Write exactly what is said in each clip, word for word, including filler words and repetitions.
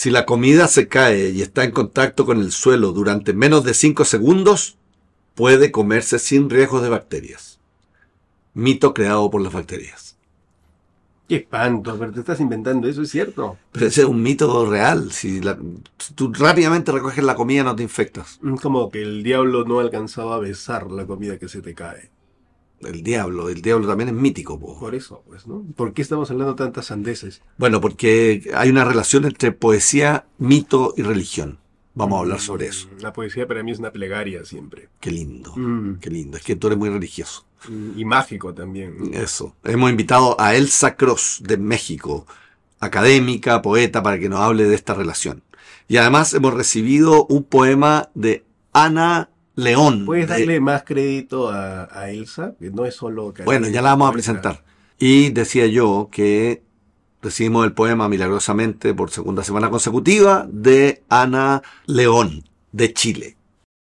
Si la comida se cae y está en contacto con el suelo durante menos de cinco segundos, puede comerse sin riesgo de bacterias. Mito creado por las bacterias. Qué espanto, pero te estás inventando, ¿eso es cierto? Pero ese es un mito real. Si, la, si tú rápidamente recoges la comida, no te infectas. Como que el diablo no alcanzaba a besar la comida que se te cae. El diablo, el diablo también es mítico, po. Por eso, pues, ¿no? ¿Por qué estamos hablando tantas sandeces? Bueno, porque hay una relación entre poesía, mito y religión. Vamos a hablar sobre eso. La poesía para mí es una plegaria siempre. Qué lindo, Mm. qué lindo. Es que tú eres muy religioso. Y mágico también. Eso. Hemos invitado a Elsa Cross de México, académica, poeta, para que nos hable de esta relación. Y además hemos recibido un poema de Ana León. ¿Puedes de... darle más crédito a, a Elsa? Que no es solo... Bueno, ya la vamos a presentar. Y decía yo que recibimos el poema milagrosamente por segunda semana consecutiva de Ana León, de Chile.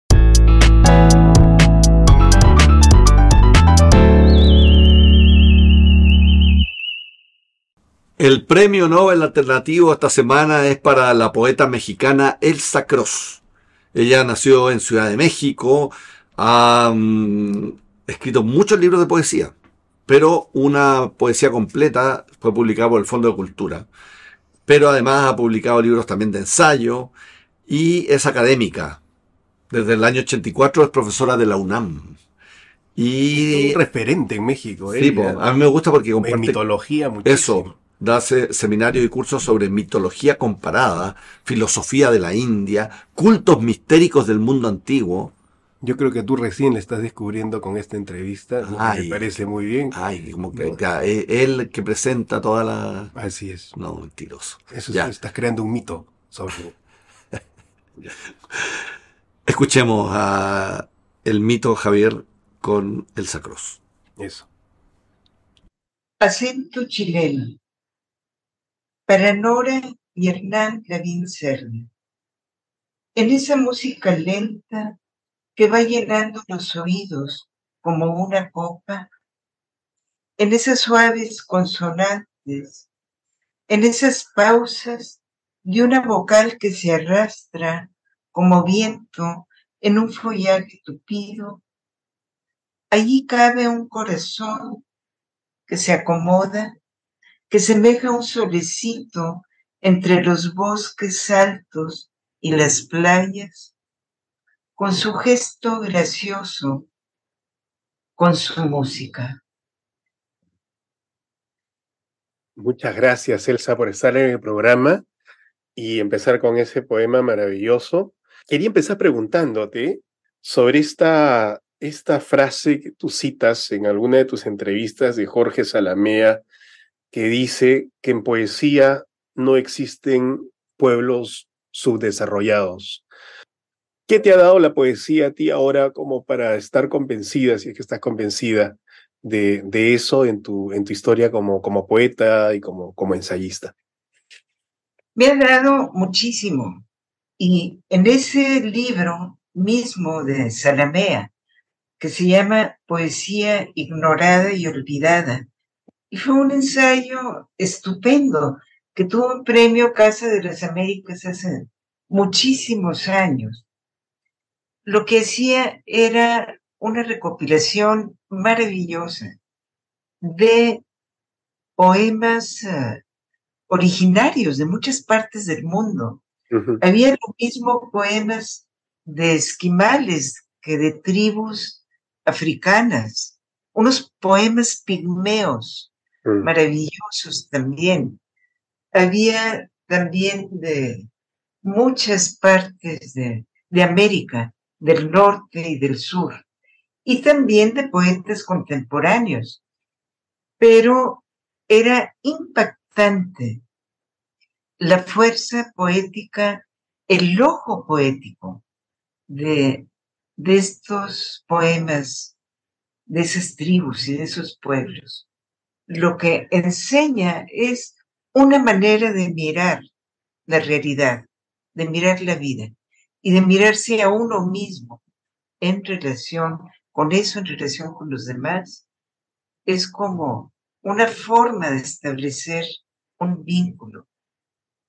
El premio Nobel alternativo esta semana es para la poeta mexicana Elsa Cross. Ella nació en Ciudad de México, ha um, escrito muchos libros de poesía, pero una poesía completa fue publicada por el Fondo de Cultura. Pero además ha publicado libros también de ensayo y es académica. Desde el año ochenta y cuatro es profesora de la UNAM. Y es un referente en México. Sí, po, a mí me gusta porque comparte en mitología muchísimo. Eso, da seminarios y cursos sobre mitología comparada, filosofía de la India, cultos mistéricos del mundo antiguo. Yo creo que tú recién le estás descubriendo con esta entrevista, ay, me parece muy bien. Ay, como que no. ya, él que presenta toda la... Así es. No, mentiroso. Eso ya. Es, estás creando un mito sobre... Escuchemos a el mito Javier con Elsa Cross. Eso. Acento chileno. Para Nora y Hernán Lavín Serna. En esa música lenta que va llenando los oídos como una copa, en esas suaves consonantes, en esas pausas de una vocal que se arrastra como viento en un follaje tupido, allí cabe un corazón que se acomoda, que semeja un solecito entre los bosques altos y las playas, con su gesto gracioso, con su música. Muchas gracias, Elsa, por estar en el programa y empezar con ese poema maravilloso. Quería empezar preguntándote sobre esta, esta frase que tú citas en alguna de tus entrevistas de Jorge Zalamea, que dice que en poesía no existen pueblos subdesarrollados. ¿Qué te ha dado la poesía a ti ahora como para estar convencida, si es que estás convencida, de, de eso en tu, en tu historia como, como poeta y como, como ensayista? Me ha dado muchísimo. Y en ese libro mismo de Zalamea, que se llama Poesía ignorada y olvidada, y fue un ensayo estupendo que tuvo un premio Casa de las Américas hace muchísimos años. Lo que hacía era una recopilación maravillosa de poemas uh, originarios de muchas partes del mundo. Uh-huh. Había lo mismo poemas de esquimales que de tribus africanas, unos poemas pigmeos uh-huh. maravillosos también. Había también de muchas partes de, de América, del norte y del sur, y también de poetas contemporáneos. Pero era impactante la fuerza poética, el ojo poético de, de estos poemas, de esas tribus y de esos pueblos. Lo que enseña es una manera de mirar la realidad, de mirar la vida y de mirarse a uno mismo en relación con eso, en relación con los demás. Es como una forma de establecer un vínculo.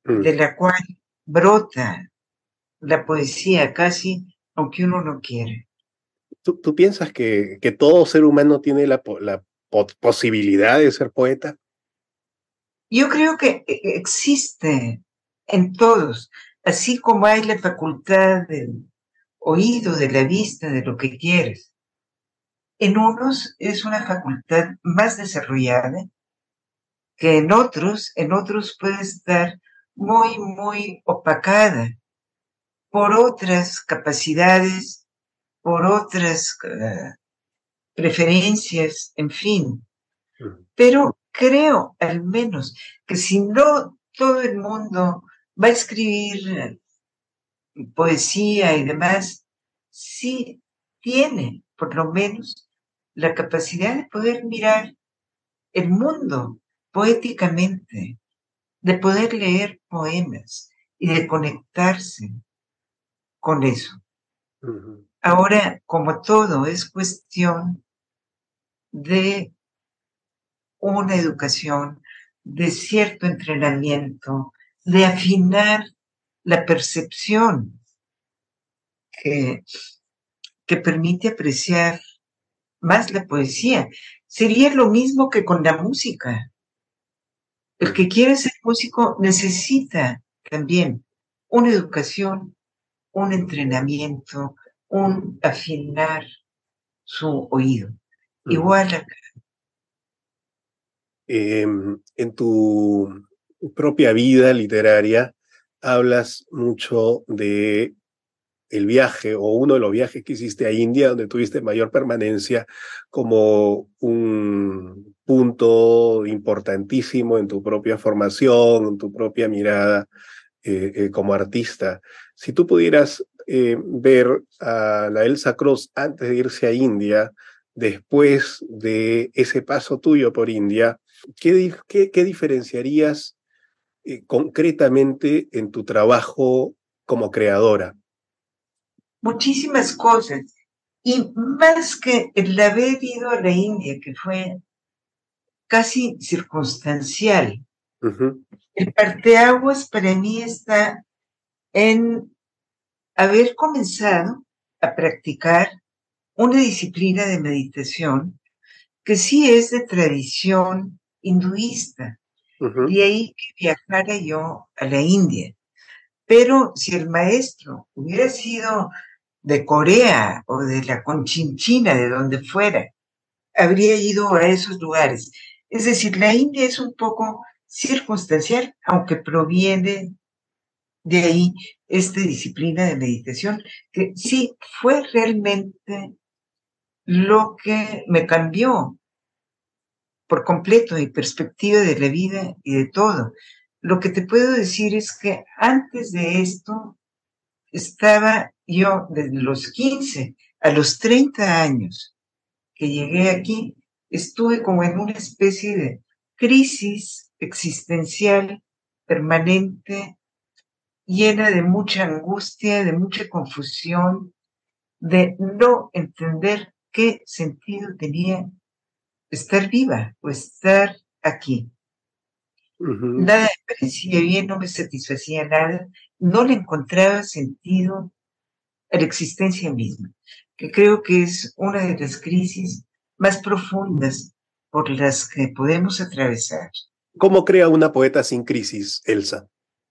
Mm. de la cual brota la poesía casi, aunque uno no quiere. ¿Tú, tú piensas que, que todo ser humano tiene la, po- la po- posibilidad de ser poeta? Yo creo que e- existe en todos, así como hay la facultad del oído, de la vista, de lo que quieres. En unos es una facultad más desarrollada que en otros, en otros puede estar muy, muy opacada por otras capacidades, por otras uh, preferencias, en fin. Mm. Pero creo al menos que si no todo el mundo va a escribir poesía y demás, sí tiene por lo menos la capacidad de poder mirar el mundo poéticamente, de poder leer poemas y de conectarse con eso. Ujú. Ahora, como todo, es cuestión de una educación, de cierto entrenamiento, de afinar la percepción que, que permite apreciar más la poesía. Sería lo mismo que con la música. El que Ujú. quiere ser músico necesita también una educación, un entrenamiento, un afinar su oído. Ujú. Igual acá. Em, en tu propia vida literaria hablas mucho de el viaje o uno de los viajes que hiciste a India, donde tuviste mayor permanencia, como un punto importantísimo en tu propia formación, en tu propia mirada eh, eh, como artista. Si tú pudieras eh, ver a la Elsa Cruz antes de irse a India, después de ese paso tuyo por India, ¿qué, qué, qué diferenciarías eh, concretamente en tu trabajo como creadora? Muchísimas cosas. Y más que el haber ido a la India, que fue casi circunstancial, Uh-huh. el parteaguas para mí está en haber comenzado a practicar una disciplina de meditación que sí es de tradición hinduista. Uh-huh. De ahí que viajara yo a la India. Pero si el maestro hubiera sido de Corea o de la Conchinchina, de donde fuera, habría ido a esos lugares. Es decir, la India es un poco circunstancial, aunque proviene de ahí esta disciplina de meditación, que sí fue realmente lo que me cambió por completo mi perspectiva de la vida y de todo. Lo que te puedo decir es que antes de esto estaba yo desde los quince a los treinta años que llegué aquí, estuve como en una especie de crisis existencial permanente, llena de mucha angustia, de mucha confusión, de no entender qué sentido tenía estar viva o estar aquí. Uh-huh. Nada me parecía bien, no me satisfacía nada, no le encontraba sentido a la existencia misma, que creo que es una de las crisis más profundas por las que podemos atravesar. ¿Cómo crea una poeta sin crisis, Elsa?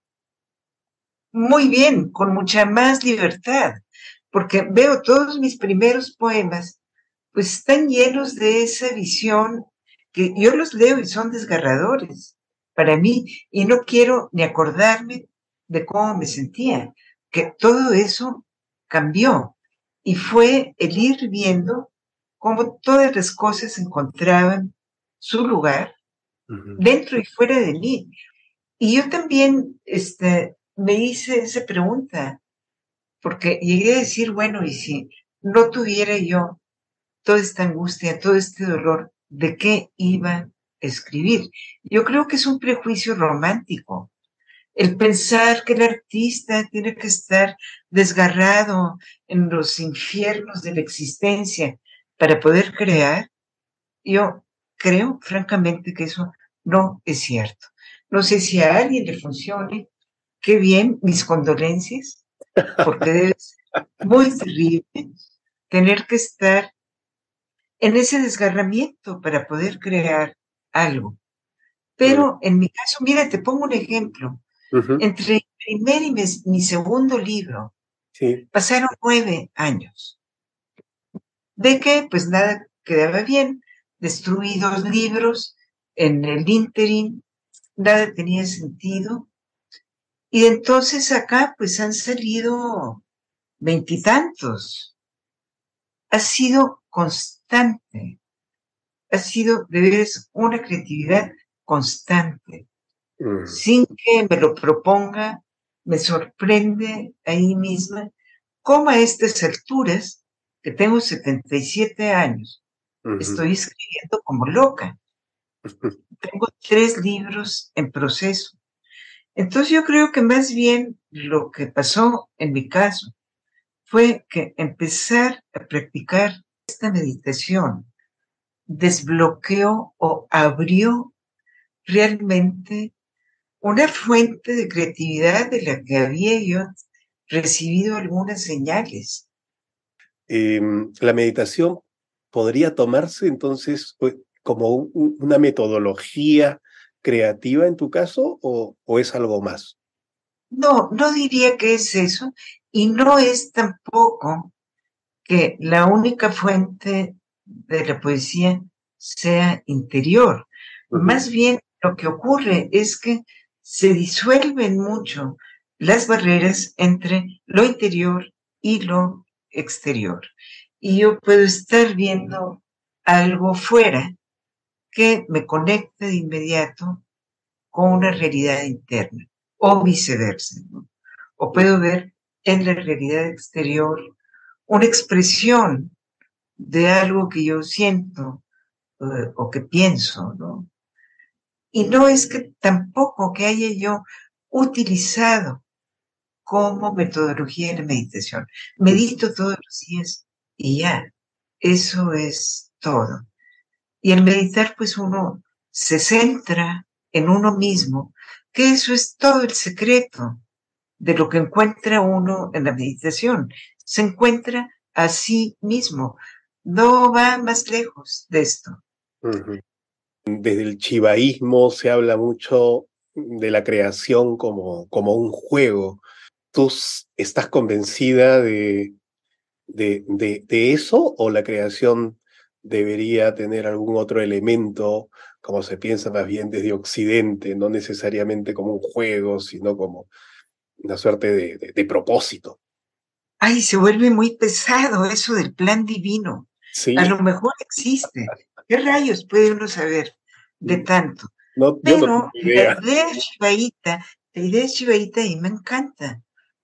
Muy bien, con mucha más libertad, porque veo todos mis primeros poemas, pues están llenos de esa visión que yo los leo y son desgarradores para mí, y no quiero ni acordarme de cómo me sentía, que todo eso cambió, y fue el ir viendo cómo todas las cosas encontraban su lugar Uh-huh. dentro y fuera de mí. Y yo también este, me hice esa pregunta, porque llegué a decir, bueno, y si no tuviera yo toda esta angustia, todo este dolor, ¿de qué iba a escribir? Yo creo que es un prejuicio romántico, el pensar que el artista tiene que estar desgarrado en los infiernos de la existencia para poder crear. Yo creo, francamente, que eso no es cierto. No sé si a alguien le funcione, qué bien, mis condolencias, porque debe ser muy terrible tener que estar en ese desgarramiento para poder crear algo. Pero en mi caso, mira, te pongo un ejemplo. Ujú. Entre mi primer y mi, mi segundo libro Sí. pasaron nueve años. De que, pues nada quedaba bien. Destruí dos libros en el ínterin, nada tenía sentido. Y entonces acá, pues han salido veintitantos. Ha sido constante. Ha sido, de veras, una creatividad constante. Mm. Sin que me lo proponga, me sorprende ahí misma cómo a estas alturas, que tengo setenta y siete años, Ujú. estoy escribiendo como loca. Tengo tres libros en proceso. Entonces yo creo que más bien lo que pasó en mi caso fue que empezar a practicar esta meditación desbloqueó o abrió realmente una fuente de creatividad de la que había yo recibido algunas señales. Eh, la meditación podría tomarse entonces pues, como un, una metodología creativa en tu caso o, o es algo más. No, no diría que es eso, y no es tampoco que la única fuente de la poesía sea interior. Uh-huh. Más bien lo que ocurre es que se disuelven mucho las barreras entre lo interior y lo exterior. Y yo puedo estar viendo algo fuera que me conecte de inmediato con una realidad interna, o viceversa, ¿no? O puedo ver en la realidad exterior una expresión de algo que yo siento eh, o que pienso, ¿no? Y no es que tampoco que haya yo utilizado como metodología de meditación. Medito todos los días y ya, eso es todo. Y al meditar, pues uno se centra en uno mismo, que eso es todo el secreto de lo que encuentra uno en la meditación. Se encuentra a sí mismo. No va más lejos de esto. Uh-huh. Desde el chivaísmo se habla mucho de la creación como, como un juego. ¿Tú estás convencida de, de, de, de eso o la creación debería tener algún otro elemento, como se piensa más bien desde Occidente, no necesariamente como un juego, sino como una suerte de, de, de propósito? Ay, se vuelve muy pesado eso del plan divino. Sí. A lo mejor existe. ¿Qué rayos puede uno saber de tanto? No, Pero no la idea shivaíta, la idea shivaíta y me encanta,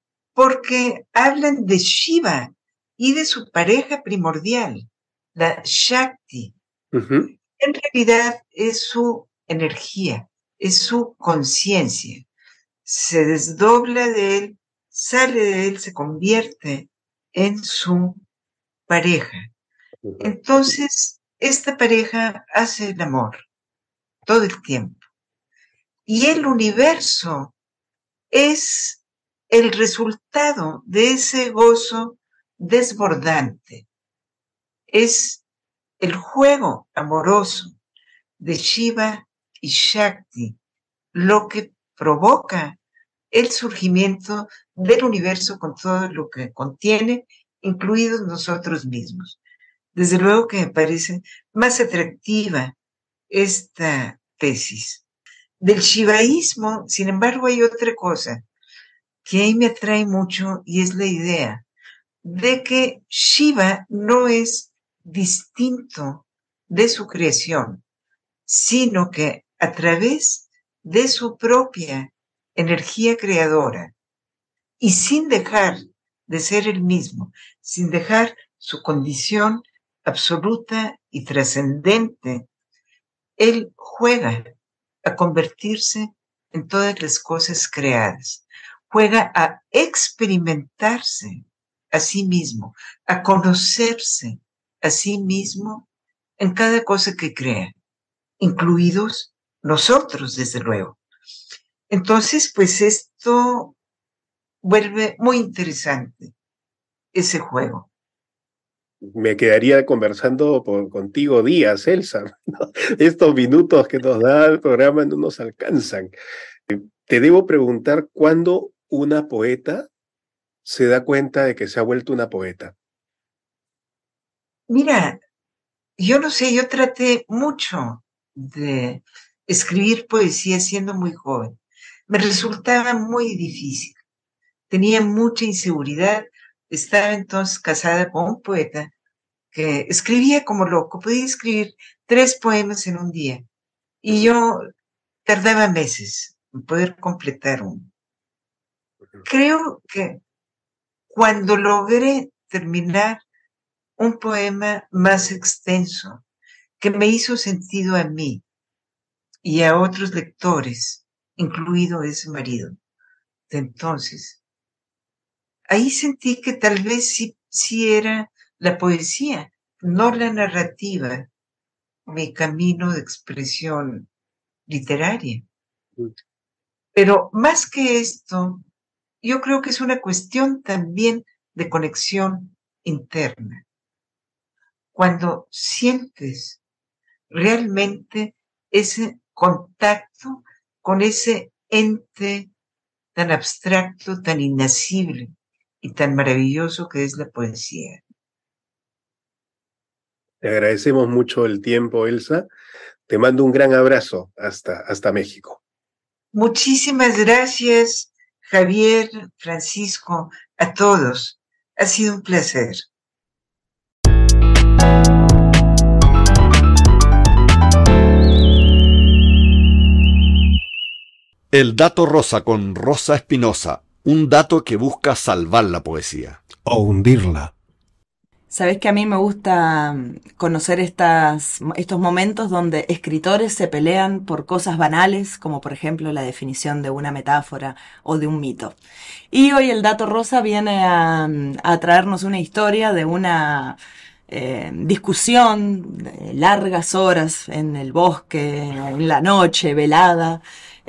porque hablan de Shiva y de su pareja primordial, la Shakti. Uh-huh. En realidad es su energía, es su conciencia. Se desdobla de él, sale de él, se convierte en su pareja. Uh-huh. Entonces, esta pareja hace el amor todo el tiempo. Y el universo es el resultado de ese gozo desbordante. Es el juego amoroso de Shiva y Shakti lo que provoca el surgimiento del universo con todo lo que contiene, incluidos nosotros mismos. Desde luego que me parece más atractiva esta tesis. Del shivaísmo, sin embargo, hay otra cosa que ahí me atrae mucho y es la idea de que Shiva no es distinto de su creación, sino que a través de su propia energía creadora y sin dejar de ser el mismo, sin dejar su condición absoluta y trascendente, él juega a convertirse en todas las cosas creadas, juega a experimentarse a sí mismo, a conocerse a sí mismo en cada cosa que crea, incluidos nosotros, desde luego. Entonces, pues esto esto vuelve muy interesante ese juego. Me quedaría conversando por, contigo días, Elsa. Estos minutos que nos da el programa no nos alcanzan. Te debo preguntar cuándo una poeta se da cuenta de que se ha vuelto una poeta. Mira, yo no sé, yo traté mucho de escribir poesía siendo muy joven. Me resultaba muy difícil. Tenía mucha inseguridad. Estaba entonces casada con un poeta que escribía como loco. Podía escribir tres poemas en un día. Y yo tardaba meses en poder completar uno. Creo que cuando logré terminar un poema más extenso, que me hizo sentido a mí y a otros lectores, incluido ese marido de entonces, ahí sentí que tal vez sí, sí era la poesía, no la narrativa, mi camino de expresión literaria. Pero más que esto, yo creo que es una cuestión también de conexión interna. Cuando sientes realmente ese contacto con ese ente tan abstracto, tan inacible y tan maravilloso que es la poesía. Te agradecemos mucho el tiempo, Elsa. Te mando un gran abrazo hasta, hasta México. Muchísimas gracias, Javier, Francisco, a todos. Ha sido un placer. El dato rosa con Rosa Espinosa, un dato que busca salvar la poesía. O hundirla. Sabés que a mí me gusta conocer estas, estos momentos donde escritores se pelean por cosas banales, como por ejemplo la definición de una metáfora o de un mito. Y hoy el dato rosa viene a, a traernos una historia de una eh, discusión de largas horas en el bosque, en la noche, velada,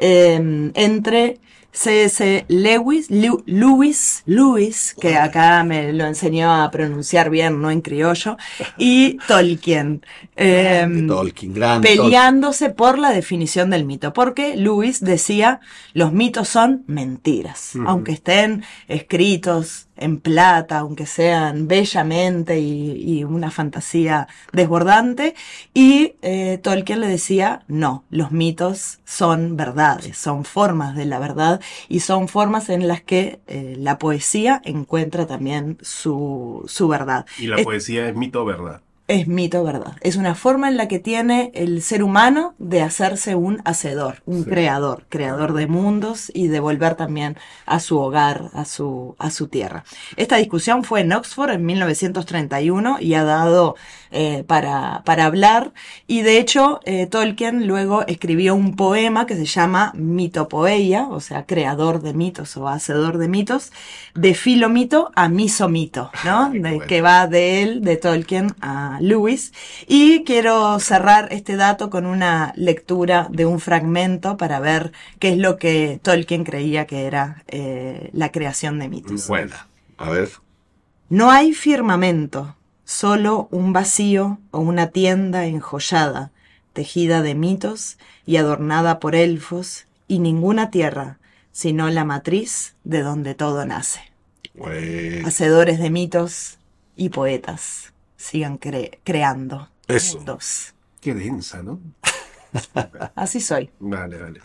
eh, entre C S Lewis, Lewis, Lewis, que acá me lo enseñó a pronunciar bien, no en criollo, y Tolkien, eh, Tolkien, gran peleándose Tolkien. Por la definición del mito, porque Lewis decía, los mitos son mentiras, uh-huh. aunque estén escritos en plata, aunque sean bellamente y, y una fantasía desbordante, y eh, Tolkien le decía, no, los mitos son verdades, son formas de la verdad, y son formas en las que eh, la poesía encuentra también su, su verdad. Y la es, poesía es mito o verdad. Es mito verdad. Es una forma en la que tiene el ser humano de hacerse un hacedor, un sí. creador, creador de mundos y de volver también a su hogar, a su, a su tierra. Esta discusión fue en Oxford en mil novecientos treinta y uno y ha dado eh, para, para hablar, y de hecho eh, Tolkien luego escribió un poema que se llama Mitopoeia, o sea, creador de mitos o hacedor de mitos, de filomito a misomito, ¿no? De, que va de él, de Tolkien, a Lewis. Y quiero cerrar este dato con una lectura de un fragmento para ver qué es lo que Tolkien creía que era eh, la creación de mitos. Bueno, a ver. No hay firmamento, solo un vacío o una tienda enjollada, tejida de mitos y adornada por elfos, y ninguna tierra, sino la matriz de donde todo nace. Bueno. Hacedores de mitos y poetas. Sigan cre- creando. Eso. Dos. Qué densa, ¿no? Así soy. Vale, vale.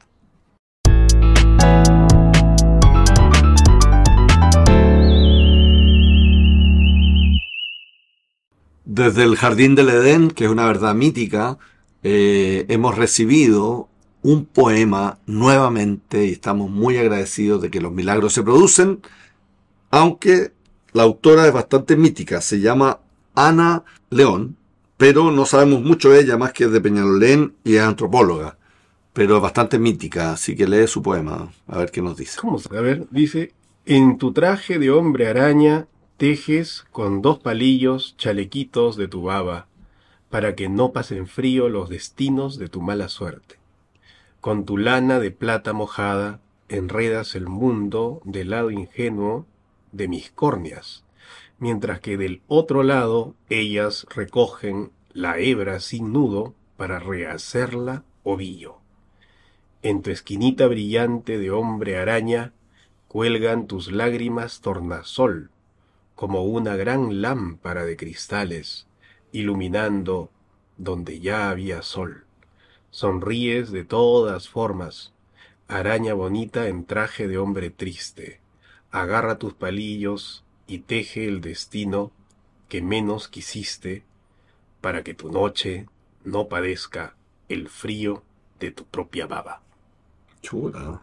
Desde el Jardín del Edén, que es una verdad mítica, eh, hemos recibido un poema nuevamente y estamos muy agradecidos de que los milagros se producen, aunque la autora es bastante mítica, se llama Ana León, pero no sabemos mucho de ella, más que es de Peñalolén y es antropóloga, pero es bastante mítica, así que lee su poema, a ver qué nos dice. ¿Cómo? A ver, dice, en tu traje de hombre araña tejes con dos palillos chalequitos de tu baba, para que no pasen frío los destinos de tu mala suerte. Con tu lana de plata mojada enredas el mundo del lado ingenuo de mis córneas, mientras que del otro lado ellas recogen la hebra sin nudo para rehacerla ovillo. En tu esquinita brillante de hombre araña cuelgan tus lágrimas tornasol, como una gran lámpara de cristales, iluminando donde ya había sol. Sonríes de todas formas, araña bonita en traje de hombre triste. Agarra tus palillos y teje el destino que menos quisiste, para que tu noche no padezca el frío de tu propia baba. Chula.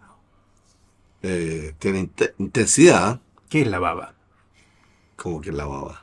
Eh, tiene inte- intensidad, ¿Qué es la baba? como que la baba.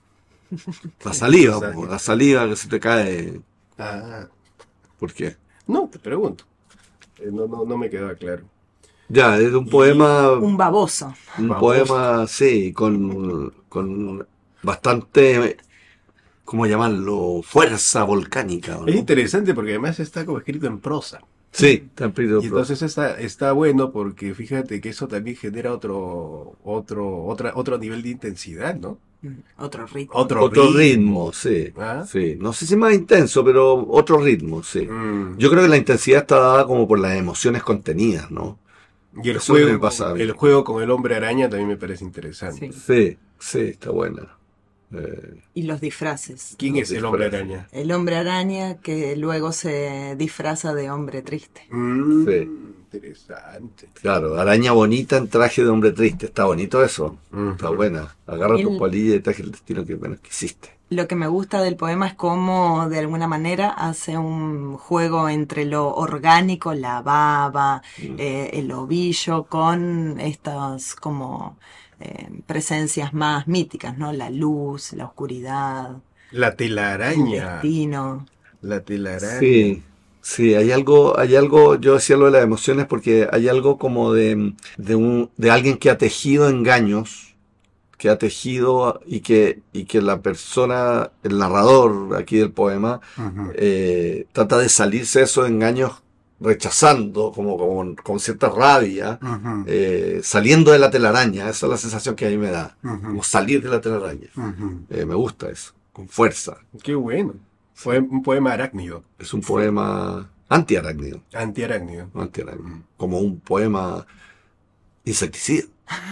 La saliva, Mensaje. po, la saliva que se te cae. Ah, ¿Por qué? no, te pregunto. Eh, no, no, no me quedaba claro. Ya, es un Y poema, Un baboso. un baboso. poema, sí, con, con bastante, ¿cómo llamarlo? Fuerza volcánica, ¿o Es no? interesante porque además está como escrito en prosa. Sí, está en periodo Y pro- entonces está, está bueno porque fíjate que eso también genera otro, otro, otra, otro nivel de intensidad, ¿no? Mm, Otro ritmo. Otro, Otro ritmo, sí, ¿Ah? sí. No sé si más intenso, pero otro ritmo, sí. Mm. Yo creo que la intensidad está dada como por las emociones contenidas, ¿no? Y el Eso es lo que juego, me pasa a mí. el juego con el hombre araña también me parece interesante. Sí. Sí, sí, está buena. Eh, Y los disfraces. ¿Quién Los es el hombre disfraces. araña? El hombre araña que luego se disfraza de hombre triste. Mm, Sí. Interesante. claro, araña bonita en traje de hombre triste. Está bonito eso. Ujú. Está buena. Agarra El- tus palillas y traje el destino que menos quisiste. Lo que me gusta del poema es cómo de alguna manera hace un juego entre lo orgánico, la baba, Mm. eh, el ovillo, con estas como eh, presencias más míticas, ¿no? La luz, la oscuridad, La el telaraña. destino. La telaraña. Sí, sí, hay algo, hay algo, yo decía lo de las emociones porque hay algo como de, de un, de alguien que ha tejido engaños, que ha tejido y que, y que la persona, el narrador aquí del poema, Ujú. eh, trata de salirse de esos engaños rechazando, como con, con cierta rabia, Ujú. eh, saliendo de la telaraña. Esa es la sensación que a mí me da, Ujú. como salir de la telaraña. Ujú. Eh, me gusta eso, con fuerza. Qué bueno. Fue un poema arácnido. Es un poema antiarácnido, Antiarácnido. no antiarácnido, como un poema insecticida.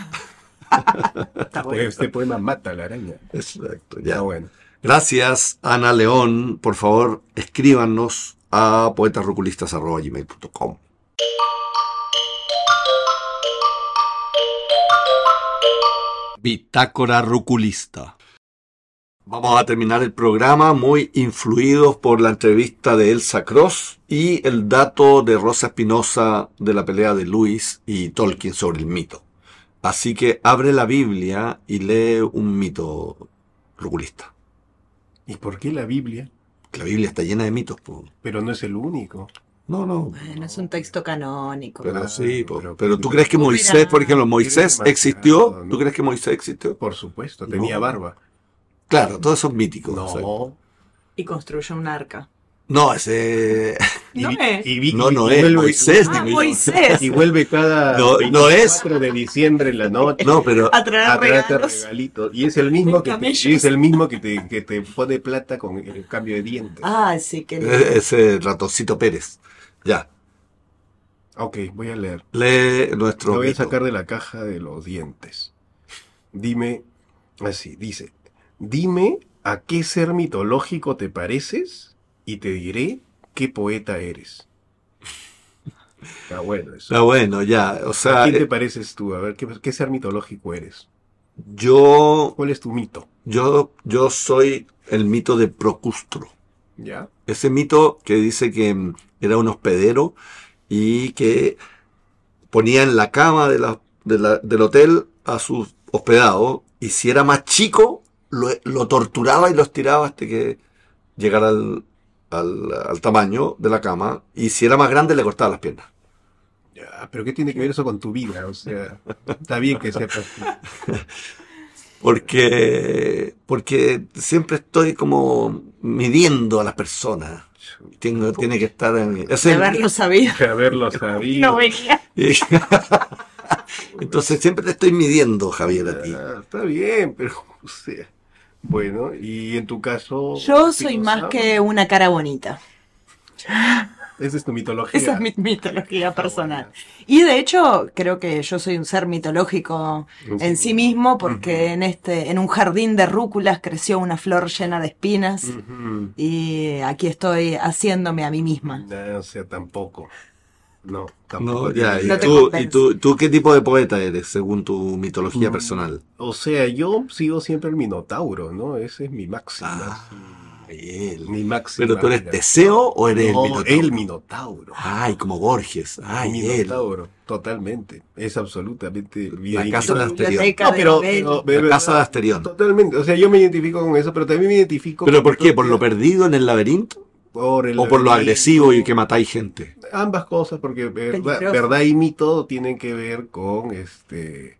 Está bueno. Este poema mata a la araña. Exacto, Ya ya. bueno. Gracias, Ana León. Por favor, escríbanos a poetasroculistas arroba gmail punto com. Bitácora Ruculista. Vamos a terminar el programa muy influidos por la entrevista de Elsa Cross y el dato de Rosa Espinosa de la pelea de Lewis y Tolkien sobre el mito. Así que abre la Biblia y lee un mito ruculista. ¿Y por qué la Biblia? La Biblia está llena de mitos, po. Pero no es el único. No, no. Bueno, es un texto canónico. Pero Ah, sí, po. pero- Pero tú crees que Mira. Moisés, por ejemplo, Moisés demasiado, existió. ¿no? ¿Tú crees que Moisés existió? Por supuesto, tenía No. barba. Claro, todos son míticos. No. ¿sabes? Y construyó un arca. No, ese. No vi- es. vi- No, no y es vuelve- Moisés, Ah, digo yo. Moisés. Y vuelve cada No, no es. veinticuatro de diciembre en la noche No, pero. A traer a traerte regalos. regalitos. Y es el mismo En que te, camellos. y es el mismo que te, que te pone plata con el cambio de dientes. Ah, sí, que eh, Ese ratoncito Pérez. Ya. Ok, voy a leer. Lee nuestro. Lo voy a mito. sacar de la caja de los dientes. Dime, así, dice, dime a qué ser mitológico te pareces y te diré qué poeta eres. Está bueno eso. Está bueno, ya. O ¿A sea, quién te eh, pareces tú? A ver, ¿qué, qué ser mitológico eres? yo, ¿Cuál es tu mito? yo, yo soy el mito de Procustro. ¿Ya? Ese mito que dice que mm, era un hospedero y que ponía en la cama de la, de la- del hotel a sus hospedados y si era más chico lo, lo torturaba y lo estiraba hasta que llegara al, al, al tamaño de la cama y si era más grande le cortaba las piernas. Ya, pero ¿qué tiene que ver eso con tu vida? O sea, está bien que sepas. Porque, porque siempre estoy como midiendo a las personas. Tengo, tiene que estar en... ese De es- haberlo sabido. De haberlo sabido. No venía. Entonces siempre te estoy midiendo, Javier, a ti. Ah, está bien, pero, o sea, bueno, y en tu caso... Yo soy más Espinosa, que una cara bonita. Esa es tu mitología. Esa es mi mitología personal. Y de hecho, creo que yo soy un ser mitológico en sí mismo, porque en este, en un jardín de rúculas creció una flor llena de espinas, Ujú. y aquí estoy haciéndome a mí misma. No, o sea, tampoco. No, tampoco. No, ya, tiene- ¿y, No te tú, convence. y tú, tú qué tipo de poeta eres, según tu mitología Mm, personal? O sea, yo sigo siempre el Minotauro, ¿no? Ese es mi máxima. Ah, él. Mi máxima. ¿Pero tú eres mira. Teseo o eres el No, Minotauro? el Minotauro. Ay, como Borges. Ay, él. Minotauro, totalmente. Es absolutamente La casa de La Asterión. biblioteca No, de pero, Babel. pero- de La verdad, casa de Asterión. Totalmente. O sea, yo me identifico con eso, pero también me identifico ¿Pero con por qué? ¿Por lo otros- perdido en el laberinto? por el ¿O por lo laberinto. agresivo y que matáis gente? Ambas cosas, porque verdad, Peligroso. verdad y mito tienen que ver con este.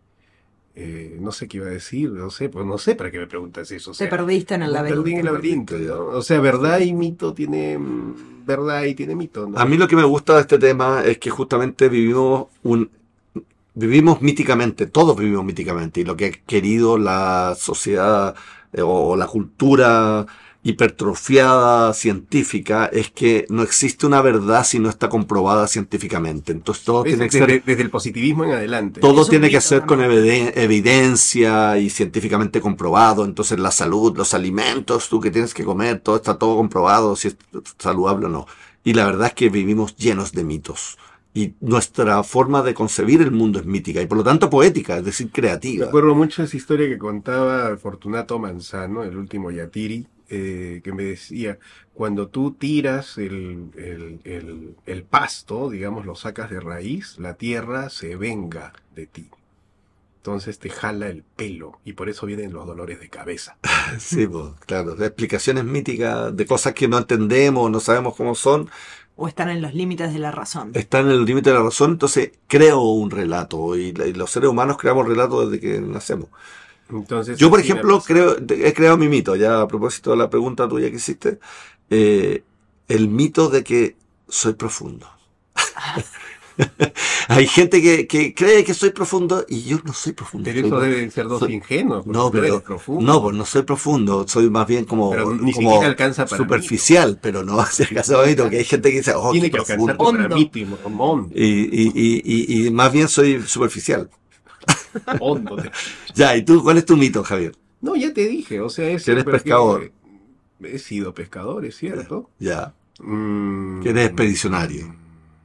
eh, no sé qué iba a decir, no sé, pues no sé para qué me preguntas eso. O Te sea, perdiste en el me perdí en el laberinto. laberinto, ¿no? O sea, verdad y mito tiene mm, verdad y tiene mito, ¿no? A mí lo que me gusta de este tema es que justamente vivimos un vivimos míticamente, todos vivimos míticamente, y lo que ha querido la sociedad eh, o la cultura hipertrofiada científica es que no existe una verdad si no está comprobada científicamente. Entonces todo ¿Ves? tiene que desde, ser desde el positivismo en adelante. todo Es un tiene que mito ser con también. eviden- evidencia y científicamente comprobado. Entonces la salud, los alimentos, tú que tienes que comer, todo está todo comprobado, si es saludable o no. Y la verdad es que vivimos llenos de mitos. Y nuestra forma de concebir el mundo es mítica y por lo tanto poética, es decir, Me creativa. acuerdo mucho de esa historia que contaba Fortunato Manzano, el último Yatiri, eh, que me decía, cuando tú tiras el, el, el, el pasto, digamos, lo sacas de raíz, la tierra se venga de ti. Entonces te jala el pelo y por eso vienen los dolores de cabeza. Sí, pues, claro, explicaciones míticas de cosas que no entendemos, no sabemos cómo son, O están en los límites de la razón. están en el límite de la razón, entonces creo un relato y, la- y los seres humanos creamos relatos desde que nacemos. Entonces, Yo, por así me ejemplo, pasa. creo, he creado mi mito, ya a propósito de la pregunta tuya que hiciste, eh, el mito de que soy profundo. Hay gente que, que cree que soy profundo y yo no soy profundo. Pero soy eso pro- deben ser dos soy- ingenuos. porque No, tú eres pero profundo. no, pues no soy profundo, soy más bien como, Pero ni como siquiera alcanza para superficial, pero no hace caso de mito, que hay gente que dice, oh, Tiene qué que profundo. alcanzarte para Hondo. mito y hondo. Y, y, y, y, y más bien soy superficial. hondo. Ya, ¿y tú cuál es tu mito, Javier? No, ya te dije, o sea, es... Que eres porque pescador. He sido pescador, es cierto. Ya, Mm, que eres expedicionario.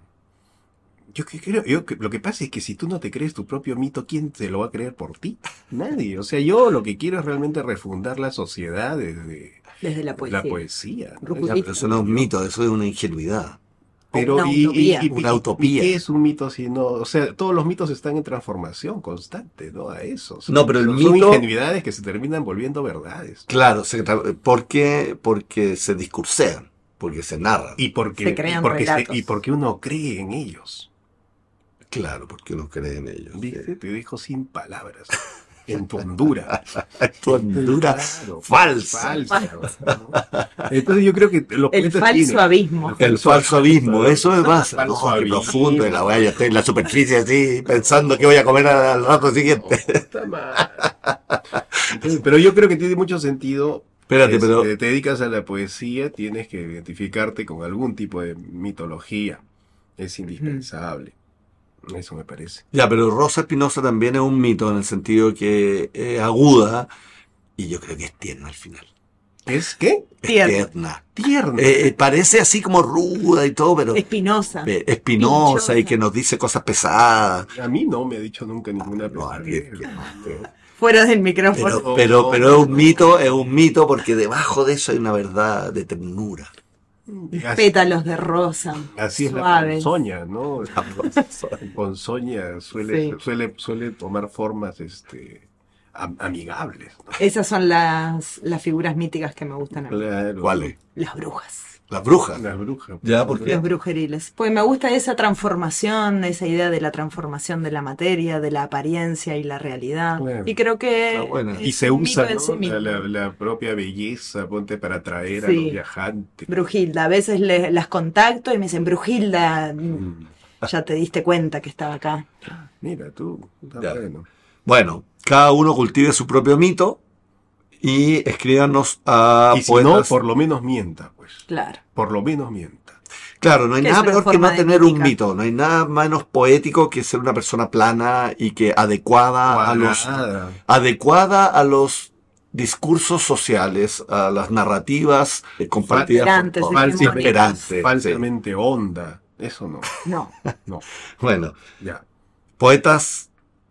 Yo que creo, yo que- lo que pasa es que si tú no te crees tu propio mito, ¿quién te lo va a creer por ti? Nadie. O sea, yo lo que quiero es realmente refundar la sociedad desde Desde la poesía. la poesía. ¿no? Rupert Ya, pero eso no es un mito, eso es una ingenuidad. Pero Una y, y- utopía. y- Una y- utopía. ¿y qué es un mito si no? O sea, todos los mitos están en transformación constante, ¿no? A eso. Son- No, pero el son, son mito- ingenuidades que se terminan volviendo verdades. Claro, se tra- porque, porque se discursean, porque se narran. Y porque, Se crean y porque, se- relatos. y porque uno cree en ellos. Claro, porque uno cree en ellos. ¿Viste? Te dejo sin palabras. En tu Honduras. Tu Honduras Claro, falsa. falsa, ¿no? Entonces yo creo que los El poetas falso tienen- abismo. El falso abismo, eso me pasa. Falso No, qué abismo. profundo, y la weá, yo estoy en la superficie así, pensando que voy a comer al rato siguiente. Puta madre. Entonces, pero yo creo que tiene mucho sentido. Espérate, que pero- Si te dedicas a la poesía, tienes que identificarte con algún tipo de mitología. Es indispensable. Eso me parece. Ya, pero Rosa Espinosa también es un mito en el sentido que es aguda y yo creo que es tierna al final. ¿Es qué? Es Tierna. tierna. Tierno. Eh, eh, parece así como ruda y todo, pero Espinosa. eh, espinosa y pinchosa. que nos dice cosas pesadas. A mí no me ha dicho nunca ninguna No, a mí es que persona. no. Fuera del micrófono. Pero, pero, pero es un mito, es un mito porque debajo de eso hay una verdad de ternura. Así, Pétalos de rosa. así es la suaves. ponzoña, ¿no? La ponzoña suele, Sí. suele, suele tomar formas este, am- amigables, ¿no? Esas son las, las figuras míticas que me gustan a mí. Claro. ¿Cuáles? Las brujas. Las brujas. Las brujas. Ya, ¿por qué? Los brujeriles. Pues me gusta esa transformación, esa idea de la transformación de la materia, de la apariencia y la realidad. Claro. Y creo que Está buena. es Y se un usa, mito en ¿no? sí la, mismo. la- la propia belleza, ponte para atraer a Sí. los viajantes. Brujilda, a veces le- las contacto y me dicen, Brujilda, Mm. ya te diste cuenta que estaba acá. Mira tú, está Ya. bueno. Bueno, cada uno cultive su propio mito y escríbanos a Y si no, poetas. por lo menos mienta, pues. Claro. Por lo menos mienta. Claro, no hay Que nada es una peor que forma no de tener un mítica. mito, no hay nada menos poético que ser una persona plana y que adecuada a los Cuadrada. adecuada a los discursos sociales, a las narrativas eh, compartidas Falserantes, por todos. hegemónicas. Imperantes, sí. Falsamente honda. Eso no. No. No. Bueno, Ya. poetas,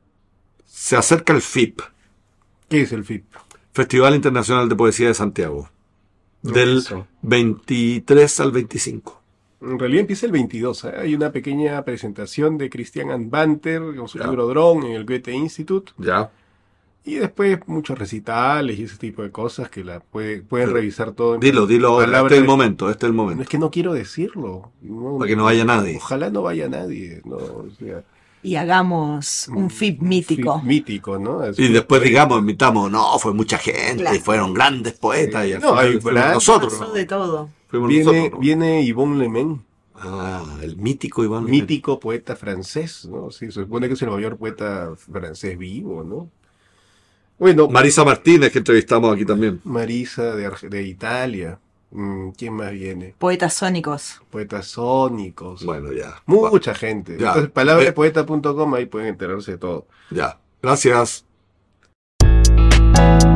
se acerca el F I P, ¿Qué es el F I P? Festival Internacional de Poesía de Santiago, del Eso. veintitrés al veinticinco. En realidad empieza el veintidós. ¿eh? Hay una pequeña presentación de Christian Anbanter con su Ya. libro Drone en el Goethe Institut. Ya. Y después muchos recitales y ese tipo de cosas que la puede, pueden Sí. revisar todo. en Dilo, dilo ahora, palabras este es el de- momento, este es el No, momento. es que no quiero decirlo. No, Para que no vaya nadie. Ojalá no vaya nadie. No, o sea, Y hagamos un F I P mítico. F I P mítico, ¿no? Así Y después pues, digamos, invitamos, no, fue mucha gente, Claro. y fueron grandes poetas, y al No, final hay fuimos grandes. nosotros. Pasó de todo. Fuimos Viene, nosotros, ¿no? viene Yvon Lemen, Ah, el mítico Iván. mítico poeta francés, ¿no? Sí, se supone que es el mayor poeta francés vivo, ¿no? Bueno, Marisa Martínez, que entrevistamos aquí también. Marisa de, Arge- de Italia. Mm, ¿Quién más viene? Poetas sónicos. Poetas sónicos. Bueno, ya. Mucha gente. Ya. Entonces, palabra de poeta punto com, ahí pueden enterarse de todo. Ya. Gracias.